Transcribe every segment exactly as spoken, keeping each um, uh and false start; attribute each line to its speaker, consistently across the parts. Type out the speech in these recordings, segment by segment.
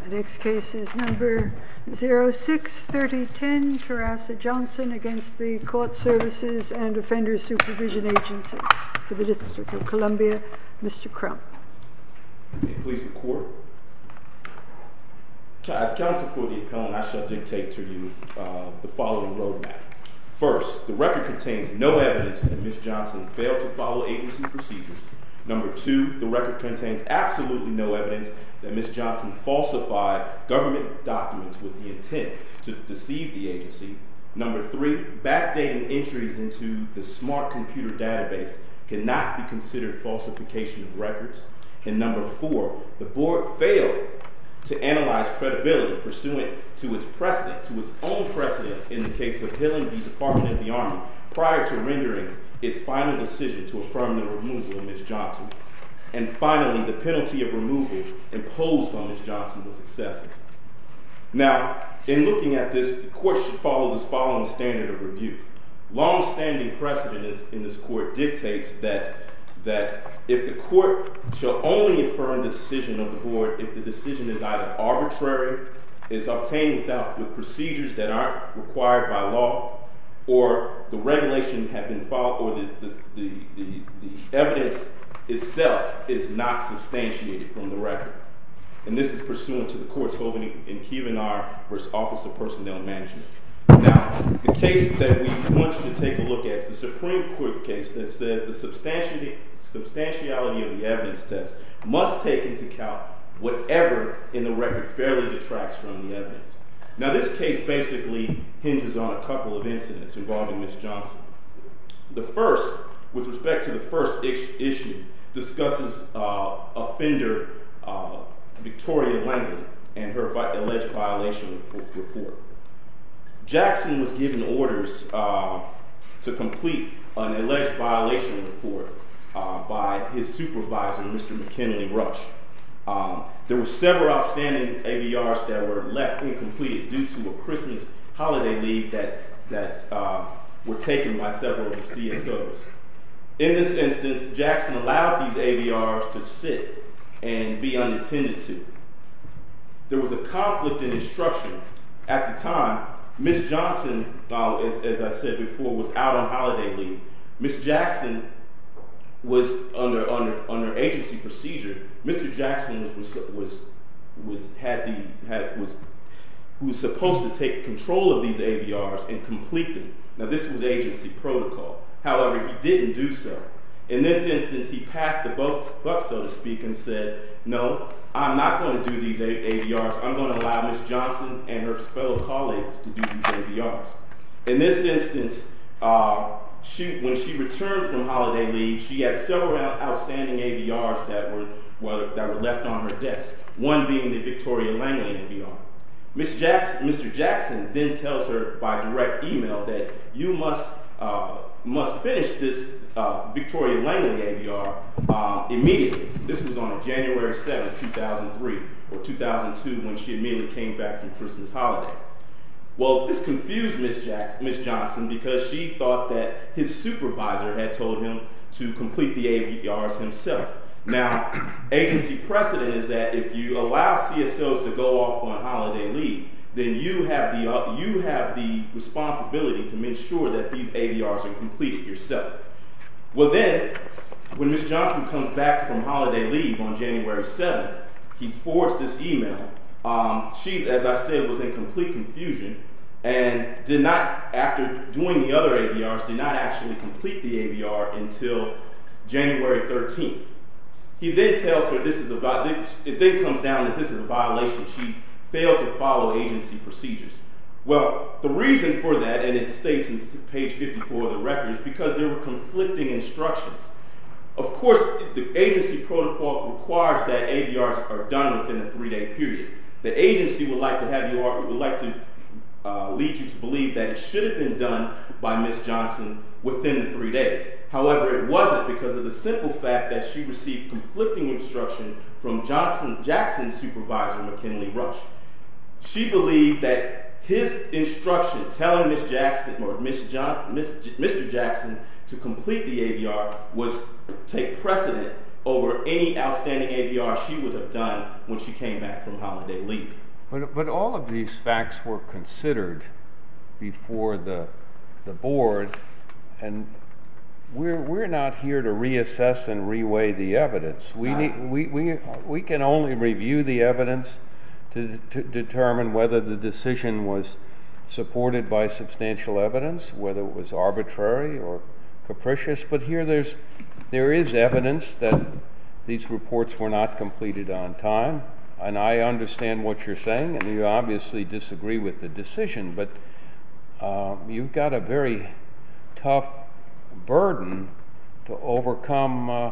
Speaker 1: The next case is number zero six thirty ten, Terasa Johnson against the Court Services and Offender Supervision Agency for the District of Columbia. Mister Crump.
Speaker 2: May it please the Court. As counsel for the appellant, I shall dictate to you uh, the following roadmap. First, the record contains no evidence that Miz Johnson failed to follow agency procedures. Number two, the record contains absolutely no evidence that Miz Johnson falsified government documents with the intent to deceive the agency. Number three, backdating entries into the smart computer database cannot be considered falsification of records. And number four, the board failed to analyze credibility pursuant to its precedent, to its own precedent in the case of Hillen v. Department of the Army, prior to rendering its final decision to affirm the removal of Miz Johnson. And finally, the penalty of removal imposed on Miz Johnson was excessive. Now, in looking at this, the court should follow this following standard of review. Long-standing precedent in this court dictates that, that if the court shall only affirm the decision of the board if the decision is either arbitrary, is obtained without with procedures that aren't required by law, or the regulation have been followed, or the, the, the, the, the evidence itself is not substantiated from the record. And this is pursuant to the court's holding in Kievanar versus Office of Personnel Management. Now, the case that we want you to take a look at is the Supreme Court case that says the substantiality, substantiality of the evidence test must take into account whatever in the record fairly detracts from the evidence. Now, this case basically hinges on a couple of incidents involving Miz Johnson. The first, with respect to the first issue, discusses uh, offender uh, Victoria Langley and her vi- alleged violation report. Jackson was given orders uh, to complete an alleged violation report uh, by his supervisor, Mister McKinley Rush. Um, there were several outstanding A V Rs that were left incomplete due to a Christmas holiday leave that, that uh, were taken by several of the C S Os. In this instance, Jackson allowed these A V Rs to sit and be unattended to. There was a conflict in instruction. At the time, Miz Johnson, uh, as, as I said before, was out on holiday leave. Miz Jackson was under under under agency procedure. Mister Jackson was was was, was had the had was who was supposed to take control of these A V Rs and complete them. Now, this was agency protocol. However, he didn't do so. In this instance, he passed the buck, buck, so to speak, and said, "No, I'm not going to do these A V Rs. I'm going to allow Miz Johnson and her fellow colleagues to do these A V Rs." In this instance, uh, she, when she returned from holiday leave, she had several outstanding A V Rs that were, well, that were left on her desk, one being the Victoria Langley A V R. Miz Jackson, Mister Jackson then tells her by direct email that you must uh, must finish this uh, Victoria Langley A V R uh, immediately. This was on January seventh, two thousand three, or two thousand two, when she immediately came back from Christmas holiday. Well, this confused Miz Jackson, Miz Johnson, because she thought that his supervisor had told him to complete the A V Rs himself. Now, agency precedent is that if you allow C S Os to go off on holiday leave, then you have the uh, you have the responsibility to make sure that these A V Rs are completed yourself. Well, then, when Miz Johnson comes back from holiday leave on January seventh, he forwards this email. Um, she's, as I said, was in complete confusion and did not, after doing the other A V Rs, did not actually complete the A V R until January thirteenth. He then tells her this is a, it then comes down that this is a violation. She failed to follow agency procedures. Well, the reason for that, and it states in page fifty-four of the record, is because there were conflicting instructions. Of course, the agency protocol requires that A V Rs are done within a three-day period. The agency would like to have you, would like to uh, lead you to believe that it should have been done by Miz Johnson within the three days. However, it wasn't, because of the simple fact that she received conflicting instruction from Johnson Jackson's supervisor, McKinley Rush. She believed that his instruction telling Miz Jackson or Miz John, Miz, Mister Jackson to complete the A V R was take precedent over any outstanding A V R she would have done when she came back from holiday leave.
Speaker 3: But, but all of these facts were considered before the the board, and we're we're not here to reassess and reweigh the evidence. We need we we we can only review the evidence to to determine whether the decision was supported by substantial evidence, whether it was arbitrary or capricious. But here there's there is evidence that these reports were not completed on time, and I understand what you're saying, and you obviously disagree with the decision, but uh, you've got a very tough burden to overcome uh,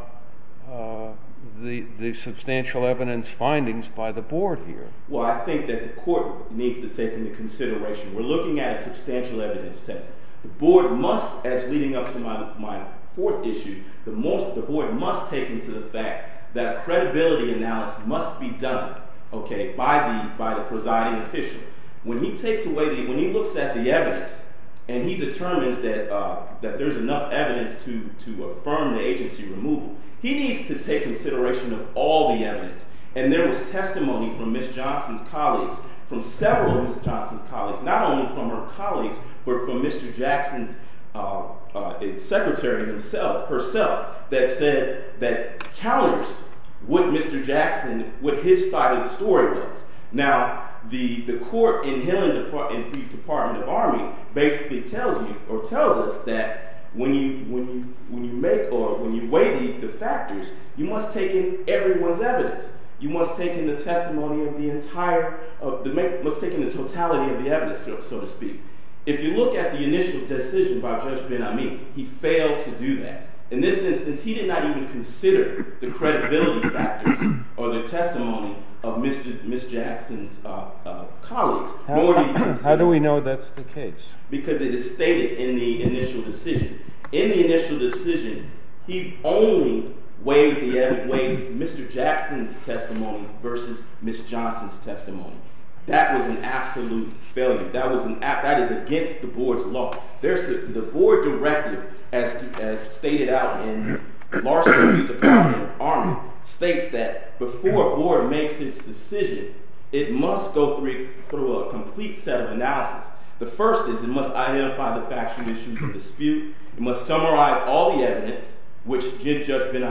Speaker 3: uh, the the substantial evidence findings by the board here.
Speaker 2: Well, I think that the court needs to take into consideration, we're looking at a substantial evidence test. The board must, as leading up to my, my fourth issue, the, most, the board must take into the fact that a credibility analysis must be done, okay, by the by the presiding official. When he takes away the, when he looks at the evidence and he determines that uh, that there's enough evidence to to affirm the agency removal, he needs to take consideration of all the evidence. And there was testimony from Miz Johnson's colleagues, from several of Miz Johnson's colleagues, not only from her colleagues, but from Mister Jackson's uh, uh, secretary himself, herself, that said that counters what Mister Jackson, what his side of the story was. Now, the the court in Hill and Department of Army basically tells you or tells us that when you when you when you make or when you weigh the, the factors, you must take in everyone's evidence. You must take in the testimony of the entire of the must take in the totality of the evidence, so to speak. If you look at the initial decision by Judge Ben-Ami, he failed to do that. In this instance, he did not even consider the credibility factors or the testimony of Mister Miz Jackson's uh, uh, colleagues.
Speaker 3: How,
Speaker 2: nor did he consider,
Speaker 3: how do we know that's the case?
Speaker 2: Because it is stated in the initial decision. In the initial decision, he only weighs the evidence, weighs Mister Jackson's testimony versus Miz Johnson's testimony. That was an absolute failure. That was an that is against the board's law. There's a, the board directive, as to, as stated out in Larson v. Department of Army, states that before a board makes its decision, it must go through through a complete set of analysis. The first is it must identify the factual issues of dispute. It must summarize all the evidence, which Judge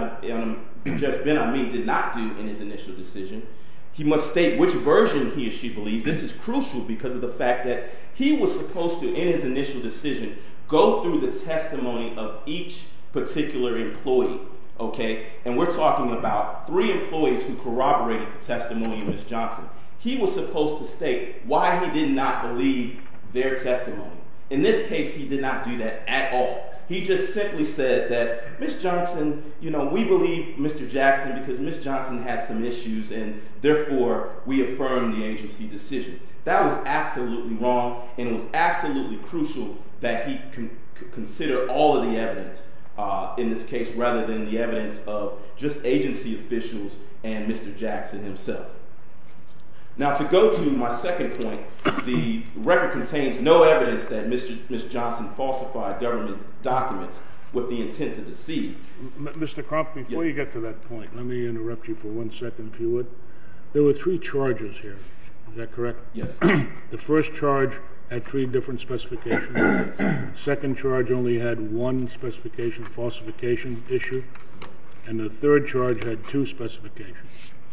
Speaker 2: Ben-Ami did not do in his initial decision. He must state which version he or she believes. This is crucial because of the fact that he was supposed to, in his initial decision, go through the testimony of each particular employee, okay? And we're talking about three employees who corroborated the testimony of Miz Johnson. He was supposed to state why he did not believe their testimony. In this case, he did not do that at all. He just simply said that Miz Johnson, you know, we believe Mister Jackson because Miz Johnson had some issues and therefore we affirm the agency decision. That was absolutely wrong, and it was absolutely crucial that he con- consider all of the evidence uh, in this case rather than the evidence of just agency officials and Mister Jackson himself. Now, to go to my second point, the record contains no evidence that Mister Miz Johnson falsified government documents with the intent to deceive.
Speaker 4: Mister Crump, before
Speaker 2: yeah.
Speaker 4: you get to that point, let me interrupt you for one second, if you would. There were three charges here. Is that correct?
Speaker 2: Yes.
Speaker 4: The first charge had three different specifications.
Speaker 2: Yes.
Speaker 4: Second charge only had one specification, falsification issue. And the third charge had two specifications.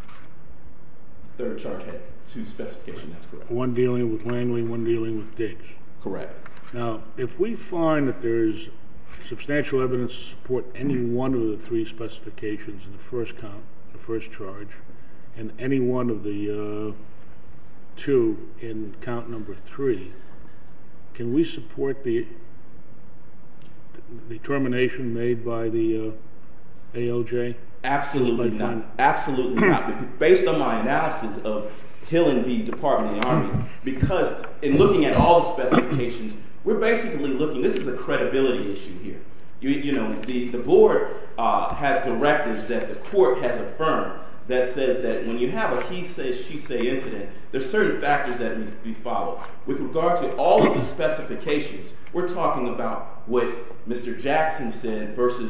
Speaker 2: The third charge had two specifications, that's correct.
Speaker 4: One dealing with Langley, one dealing with Diggs.
Speaker 2: Correct.
Speaker 4: Now, if we find that there is substantial evidence to support any one of the three specifications in the first count, the first charge, and any one of the uh, two in count number three, can we support the determination made by the uh, A L J?
Speaker 2: Absolutely not. Absolutely not. Because based on my analysis of Hill and v. Department of the Army, because in looking at all the specifications, we're basically looking, this is a credibility issue here. You, you know, the, the board uh, has directives that the court has affirmed that says that when you have a he say, she say incident, there's certain factors that need to be followed. With regard to all of the specifications, we're talking about what Mister Jackson said versus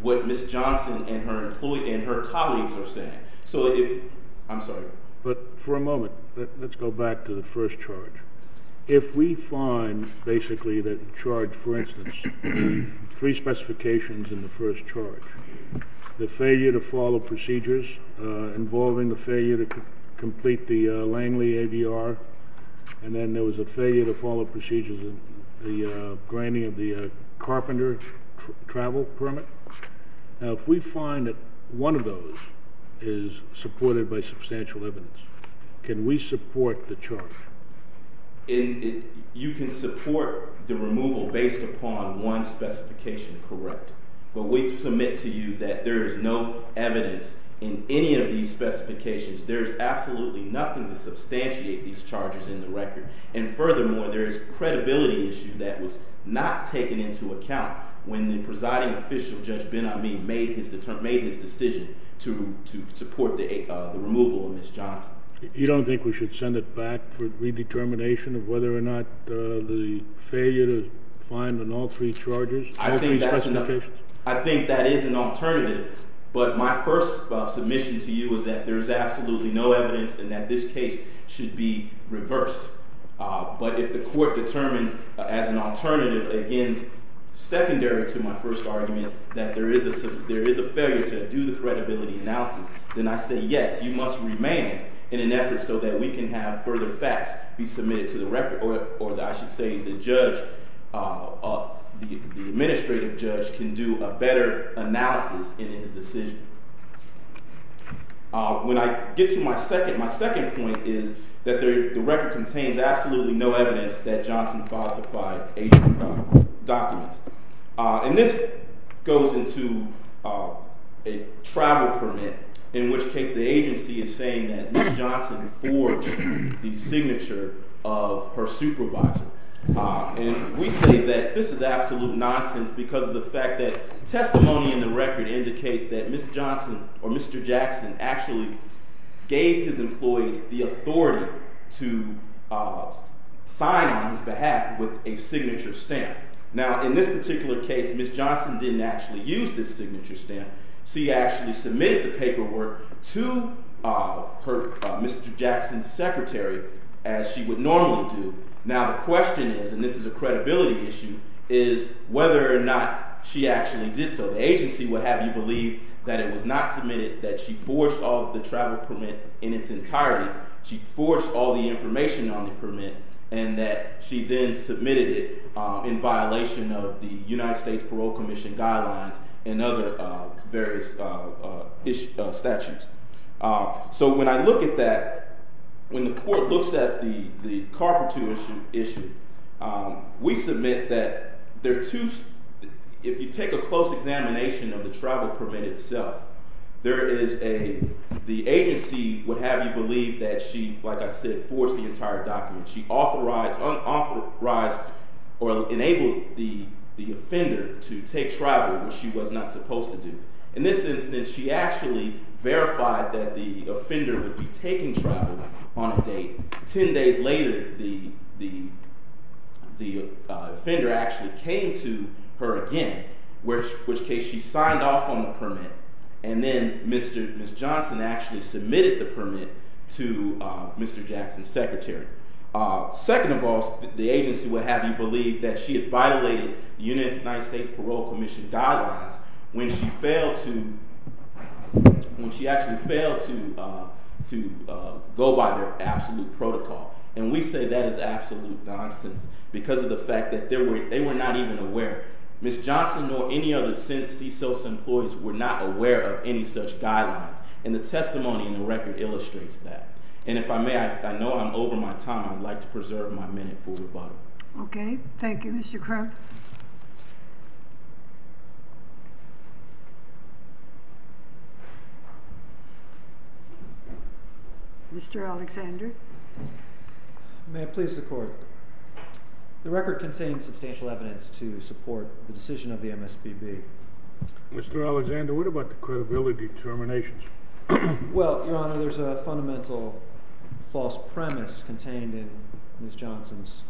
Speaker 2: what Miz Johnson and her employee and her colleagues are saying. So if, I'm sorry.
Speaker 4: But for a moment, let, let's go back to the first charge. If we find basically that charge, for instance, the three specifications in the first charge, the failure to follow procedures uh, involving the failure to c complete the uh, Langley A V R, and then there was a failure to follow procedures in the uh, granting of the uh, carpenter tr travel permit. Now, if we find that one of those is supported by substantial evidence, can we support the charge?
Speaker 2: In it, you can support the removal based upon one specification, correct? But we submit to you that there is no evidence in any of these specifications. There is absolutely nothing to substantiate these charges in the record. And furthermore, there is a credibility issue that was not taken into account when the presiding official, Judge Ben-Ami, made his made his decision to to support the uh, the removal of Miz Johnson.
Speaker 4: You don't think we should send it back for redetermination of whether or not uh, the failure to find on all three charges, all
Speaker 2: I think
Speaker 4: three
Speaker 2: that's
Speaker 4: specifications?
Speaker 2: An, I think that is an alternative. But my first uh, submission to you is that there is absolutely no evidence and that this case should be reversed. Uh, but if the court determines uh, as an alternative, again, secondary to my first argument, that there is a there is a failure to do the credibility analysis, then I say yes, you must remand in an effort so that we can have further facts be submitted to the record, or or the, I should say the judge, uh, uh, the the administrative judge can do a better analysis in his decision. Uh, when I get to my second, my second point is that there, the record contains absolutely no evidence that Johnson falsified agent uh, documents. Uh, and this goes into uh, a travel permit, in which case the agency is saying that Miz Johnson forged the signature of her supervisor. Uh, and we say that this is absolute nonsense because of the fact that testimony in the record indicates that Miz Johnson or Mister Jackson actually gave his employees the authority to uh, sign on his behalf with a signature stamp. Now, in this particular case, Miz Johnson didn't actually use this signature stamp. She actually submitted the paperwork to uh, her uh, Mister Jackson's secretary, as she would normally do. Now, the question is, and this is a credibility issue, is whether or not she actually did so. The agency would have you believe that it was not submitted, that she forged all of the travel permit in its entirety, she forged all the information on the permit, and that she then submitted it uh, in violation of the United States Parole Commission guidelines and other uh, various uh, uh, ish, uh, statutes. Uh, so when I look at that, when the court looks at the, the carpenter issue, issue um, we submit that there are two, if you take a close examination of the travel permit itself, there is a, the agency would have you believe that she, like I said, forged the entire document. She authorized, unauthorized, or enabled the, the offender to take travel, which she was not supposed to do. In this instance, she actually verified that the offender would be taking travel on a date. Ten days later, the, the, the uh, offender actually came to her again, which, which case she signed off on the permit. And then Mister Miz Johnson actually submitted the permit to uh, Mister Jackson's secretary. Uh, second of all, the, the agency would have you believe that she had violated the United States Parole Commission guidelines when she failed to, when she actually failed to uh, to uh, go by their absolute protocol. And we say that is absolute nonsense because of the fact that they were they were not even aware. Miz Johnson nor any other C S O S employees were not aware of any such guidelines, and the testimony in the record illustrates that. And if I may, I, I know I'm over my time. I'd like to preserve my minute for rebuttal.
Speaker 1: Okay, thank you, Mister Crump. Mister Alexander.
Speaker 5: May it please the court. The record contains substantial evidence to support the decision of the M S P B.
Speaker 4: Mister Alexander, what about the credibility determinations?
Speaker 5: Well, Your Honor, there's a fundamental false premise contained in Miz Johnson's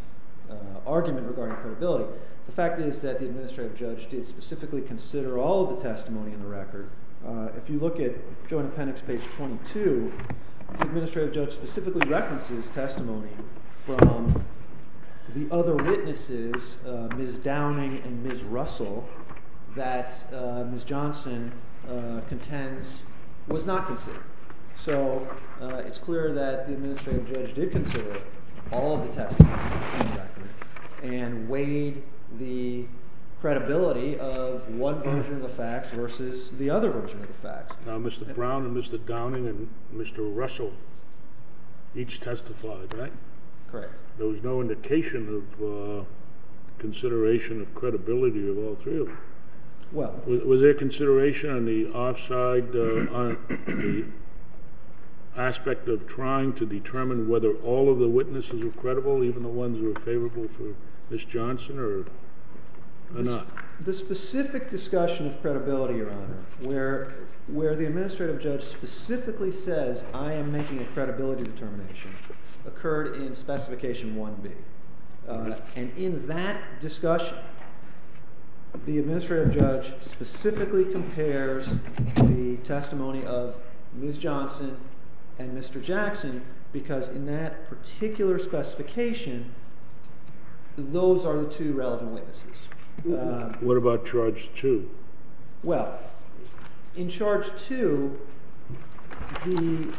Speaker 5: uh, argument regarding credibility. The fact is that the administrative judge did specifically consider all of the testimony in the record. Uh, if you look at Joint Appendix page twenty-two, the administrative judge specifically references testimony from the other witnesses, uh, Miz Downing and Miz Russell, that uh, Miz Johnson uh, contends was not considered. So uh, it's clear that the administrative judge did consider all of the testimony in the record and weighed the credibility of one version of the facts versus the other version of the facts.
Speaker 4: Now, Mister Brown and Mister Downing and Mister Russell each testified, right?
Speaker 5: Correct.
Speaker 4: There was no indication of uh, consideration of credibility of all three of them.
Speaker 5: Well,
Speaker 4: Was, was there consideration on the offside, uh, on the aspect of trying to determine whether all of the witnesses were credible, even the ones who were favorable for Miz Johnson, or, or
Speaker 5: the,
Speaker 4: not?
Speaker 5: The specific discussion of credibility, Your Honor, where where the administrative judge specifically says, I am making a credibility determination, occurred in Specification one B. Uh, and in that discussion, the administrative judge specifically compares the testimony of Miz Johnson and Mister Jackson because in that particular specification, those are the two relevant witnesses. Uh,
Speaker 4: What about charge two?
Speaker 5: well, in charge two, the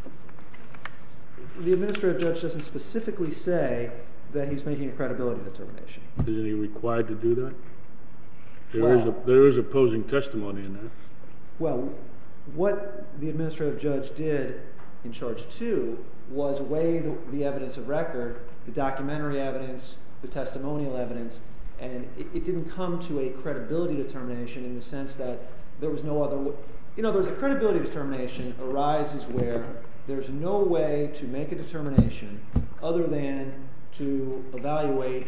Speaker 5: the administrative judge doesn't specifically say that he's making a credibility determination.
Speaker 4: Isn't he required to do that? There
Speaker 5: Well-
Speaker 4: is a, there is opposing testimony in that.
Speaker 5: Well, what the administrative judge did in charge two was weigh the, the evidence of record, the documentary evidence, the testimonial evidence, and it, it didn't come to a credibility determination in the sense that there was no other w- you know, there's a credibility determination arises where there's no way to make a determination other than to evaluate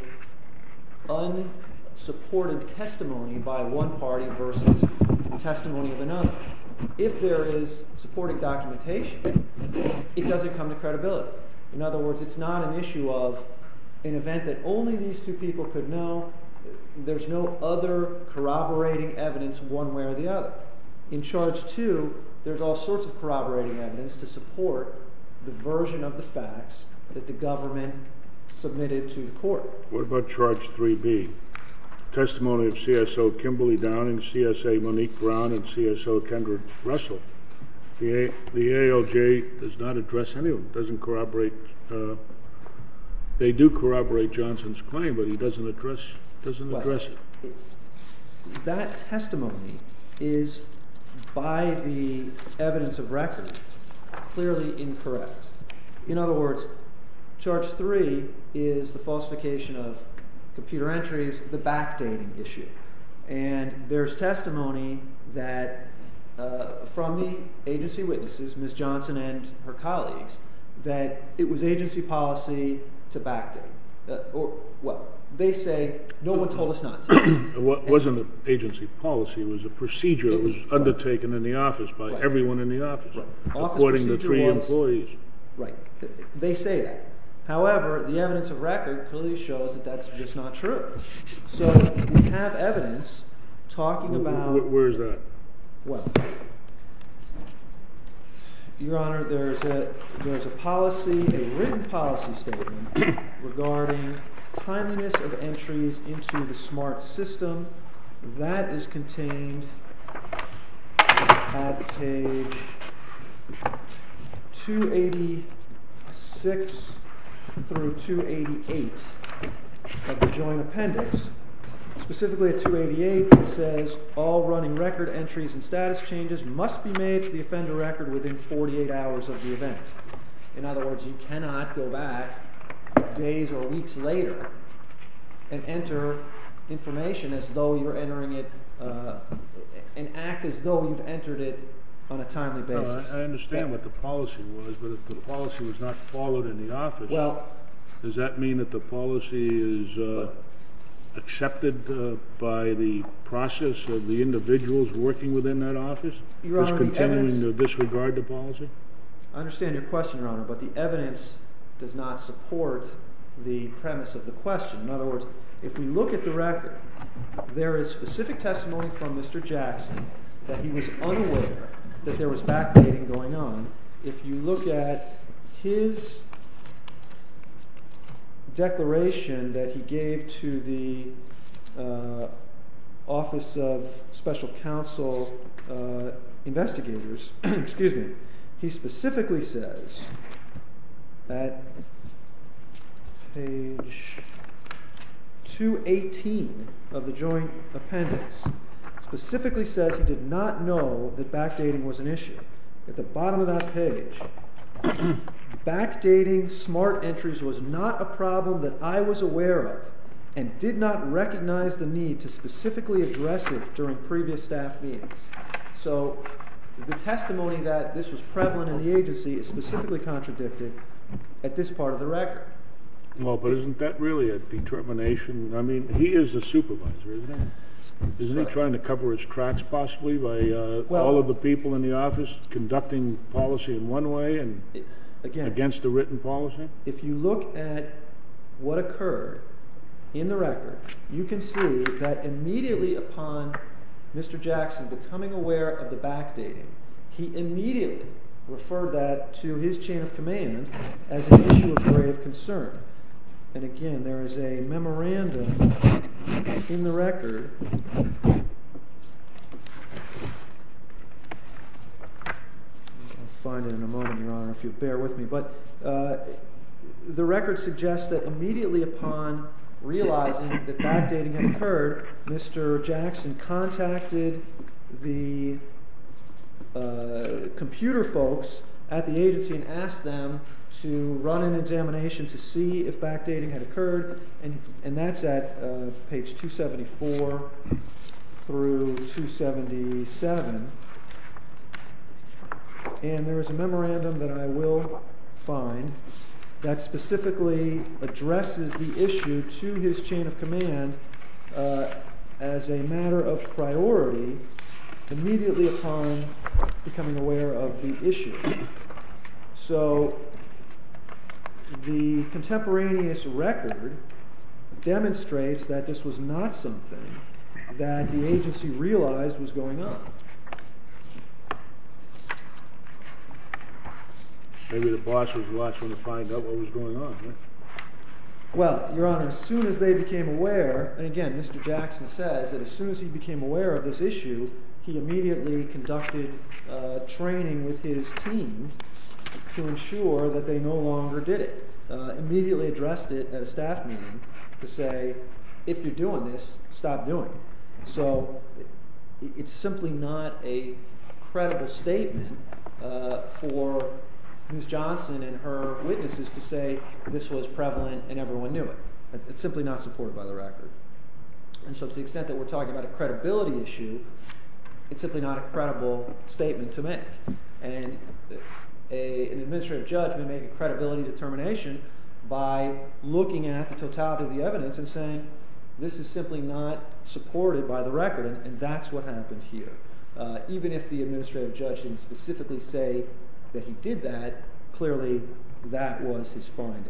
Speaker 5: unsupported testimony by one party versus testimony of another. If there is supporting documentation, it doesn't come to credibility. In other words, it's not an issue of an event that only these two people could know. There's no other corroborating evidence one way or the other. In charge two, there's all sorts of corroborating evidence to support the version of the facts that the government submitted to the court.
Speaker 4: What about charge three B? Testimony of C S O Kimberly Downing, C S A Monique Brown, and C S O Kendra Russell. The, A, the A L J does not address any of them, doesn't corroborate. Uh, they do corroborate Johnson's claim, but he doesn't address doesn't
Speaker 5: Well,
Speaker 4: address it.
Speaker 5: it. That testimony is, by the evidence of record, clearly incorrect. In other words, charge three is the falsification of computer entries, the backdating issue. And there's testimony that uh, from the agency witnesses, Miz Johnson and her colleagues, that it was agency policy to backdate. Uh, or, well, they say, no one told us not to.
Speaker 4: It wa- wasn't an agency policy, it was a procedure that was
Speaker 5: was-
Speaker 4: undertaken in the office by
Speaker 5: Right.
Speaker 4: everyone in the office,
Speaker 5: Right. Office
Speaker 4: according to
Speaker 5: procedure
Speaker 4: three
Speaker 5: was-
Speaker 4: employees.
Speaker 5: Right. They say that. However, the evidence of record clearly shows that that's just not true. So we have evidence talking
Speaker 4: Wh-
Speaker 5: about,
Speaker 4: wh- Where is that?
Speaker 5: well, Your Honor, there's a there's a policy, a written policy statement regarding timeliness of entries into the SMART system. That is contained at page two eighty-six through two eighty-eight of the joint appendix. Specifically at two eighty-eight, it says, all running record entries and status changes must be made to the offender record within forty-eight hours of the event. In other words, you cannot go back days or weeks later and enter information as though you're entering it, uh, and act as though you've entered it on a timely
Speaker 4: No,
Speaker 5: basis.
Speaker 4: I I understand what the policy was, but if the policy was not followed in the office,
Speaker 5: Well,
Speaker 4: does that mean that the policy is uh, accepted uh, by the process of the individuals working within that office?
Speaker 5: Your Honor,
Speaker 4: Just
Speaker 5: the
Speaker 4: continuing
Speaker 5: evidence-
Speaker 4: to disregard the policy?
Speaker 5: I understand your question, Your Honor, but the evidence does not support the premise of the question. In other words, if we look at the record, there is specific testimony from Mister Jackson that he was unaware that there was backdating going on. If you look at his declaration that he gave to the uh, Office of Special Counsel uh, Investigators, excuse me, he specifically says at page two eighteen of the joint appendix, specifically says he did not know that backdating was an issue. At the bottom of that page, backdating smart entries was not a problem that I was aware of and did not recognize the need to specifically address it during previous staff meetings. So the testimony that this was prevalent in the agency is specifically contradicted at this part of the record.
Speaker 4: Well, but isn't that really a determination? I mean, he is the supervisor, isn't he? Isn't he trying to cover his tracks possibly by uh,
Speaker 5: well,
Speaker 4: all of the people in the office conducting policy in one way and
Speaker 5: it, again,
Speaker 4: against the written policy?
Speaker 5: If you look at what occurred in the record, you can see that immediately upon Mister Jackson becoming aware of the backdating, he immediately referred that to his chain of command as an issue of grave concern. And again, there is a memorandum in the record I'll find it in a moment, Your Honor, if you bear with me. But uh, the record suggests that immediately upon realizing that backdating had occurred, Mister Jackson contacted the uh, computer folks at the agency and asked them to run an examination to see if backdating had occurred, and, and that's at uh, page two seventy-four through two seventy-seven. And there is a memorandum that I will find that specifically addresses the issue to his chain of command uh, as a matter of priority immediately upon becoming aware of the issue. So the contemporaneous record demonstrates that this was not something that the agency realized was going on.
Speaker 4: Maybe the boss was the last one to find out what was going on, right?
Speaker 5: Well, Your Honor, as soon as they became aware, and again, Mister Jackson says that as soon as he became aware of this issue, he immediately conducted uh, training with his team to ensure that they no longer did it. Uh, immediately addressed it at a staff meeting to say, if you're doing this, stop doing it. So it, it's simply not a credible statement uh, for Miz Johnson and her witnesses to say this was prevalent and everyone knew it. It's simply not supported by the record. And so to the extent that we're talking about a credibility issue, it's simply not a credible statement to make. And a, an administrative judge may make a credibility determination by looking at the totality of the evidence and saying this is simply not supported by the record, and, and that's what happened here. Uh, even if the administrative judge didn't specifically say that he did that, clearly that was his finding.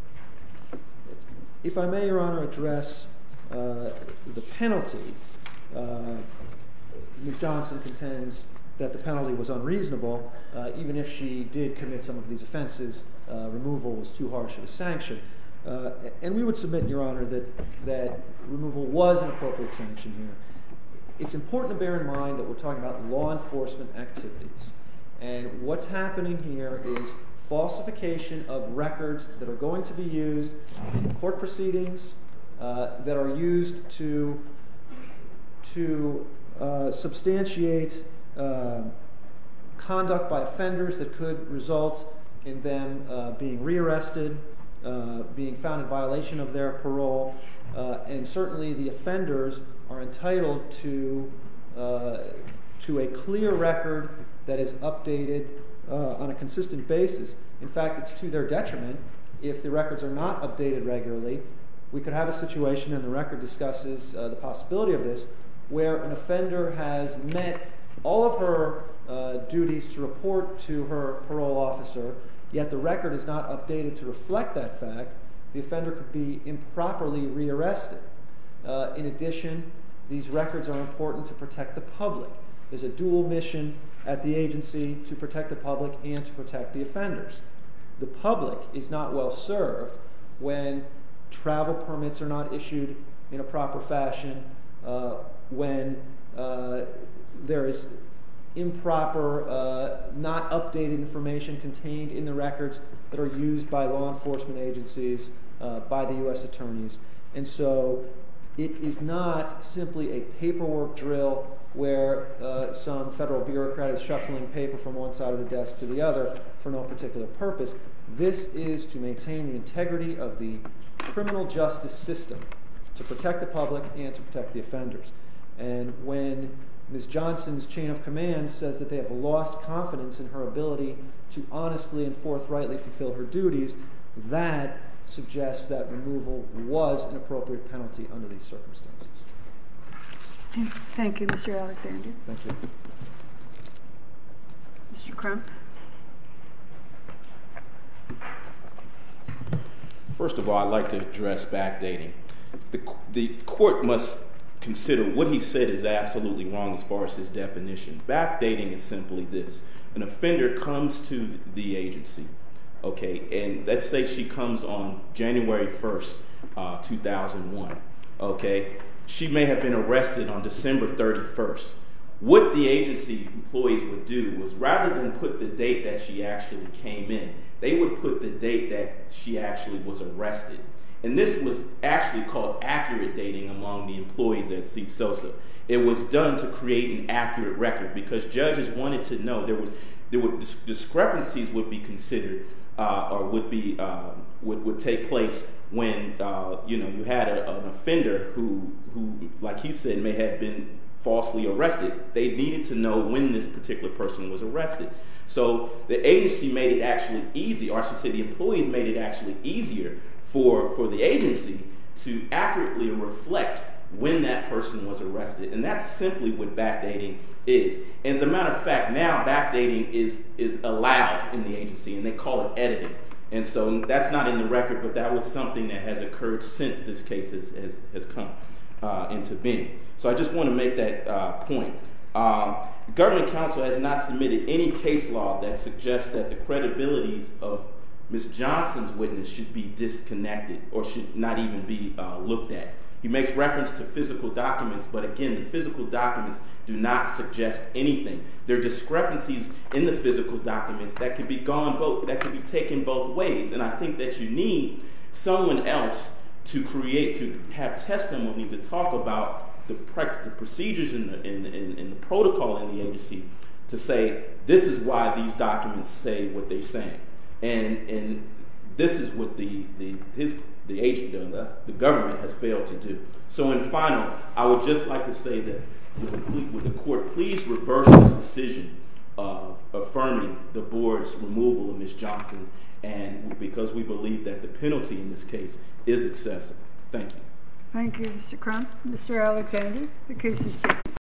Speaker 5: If I may, Your Honor, address uh, the penalty. Uh, Miz Johnson contends that the penalty was unreasonable. Uh, even if she did commit some of these offenses, uh, removal was too harsh of a sanction. Uh, and we would submit, Your Honor, that, that removal was an appropriate sanction here. It's important to bear in mind that we're talking about law enforcement activities. And what's happening here is falsification of records that are going to be used in court proceedings, uh, that are used to, to uh, substantiate uh, conduct by offenders that could result in them uh, being rearrested, uh, being found in violation of their parole, uh, and certainly the offenders are entitled to, uh, to a clear record that is updated uh, on a consistent basis. In fact, it's to their detriment if the records are not updated regularly. We could have a situation, and the record discusses uh, the possibility of this, where an offender has met all of her uh, duties to report to her parole officer, yet the record is not updated to reflect that fact. the offender could be improperly rearrested. Uh, in addition, these records are important to protect the public. There's a dual mission at the agency to protect the public and to protect the offenders. The public is not well served when travel permits are not issued in a proper fashion, uh, when uh, there is improper, uh, not updated information contained in the records that are used by law enforcement agencies, uh, by the U S attorneys. And so it is not simply a paperwork drill where uh, some federal bureaucrat is shuffling paper from one side of the desk to the other for no particular purpose. This is to maintain the integrity of the criminal justice system, to protect the public and to protect the offenders. And when Miz Johnson's chain of command says that they have lost confidence in her ability to honestly and forthrightly fulfill her duties, that suggests that removal was an appropriate penalty under these circumstances.
Speaker 1: Thank you, Mister Alexander.
Speaker 5: Thank you.
Speaker 1: Mister Crump.
Speaker 2: First of all, I'd like to address backdating. The, the court must consider what he said is absolutely wrong as far as his definition. Backdating is simply this. An offender comes to the agency, okay, and let's say she comes on January first, uh, two thousand one, okay? She may have been arrested on December thirty-first. What the agency employees would do was, rather than put the date that she actually came in, they would put the date that she actually was arrested. And this was actually called accurate dating among the employees at C. Sosa. It was done to create an accurate record because judges wanted to know there was there were dis- discrepancies would be considered uh, or would be uh, would would take place when uh, you know you had a, an offender who who like he said may have been falsely arrested. They needed to know when this particular person was arrested. So the agency made it actually easy, or I should say the employees made it actually easier for, for the agency to accurately reflect when that person was arrested. And that's simply what backdating is. And as a matter of fact, now backdating is, is allowed in the agency, and they call it editing. And so that's not in the record, but that was something that has occurred since this case has, has, has come uh, into being. So I just want to make that uh, point. Uh, the Government Council has not submitted any case law that suggests that the credibilities of Miz Johnson's witness should be disconnected or should not even be uh, looked at. He makes reference to physical documents, but again, the physical documents do not suggest anything. There are discrepancies in the physical documents that can be gone both, that can be taken both ways. And I think that you need someone else to create, to have testimony to talk about the, the procedures and the, in, in, in the protocol in the agency to say, this is why these documents say what they're saying. And and this is what the the his the agent the, the government has failed to do. So in final, I would just like to say that would the, would the court please reverse this decision uh, affirming the board's removal of Miz Johnson, and because we believe that the penalty in this case is excessive. Thank you.
Speaker 1: Thank you, Mister Crump. Mister Alexander, the case is taken.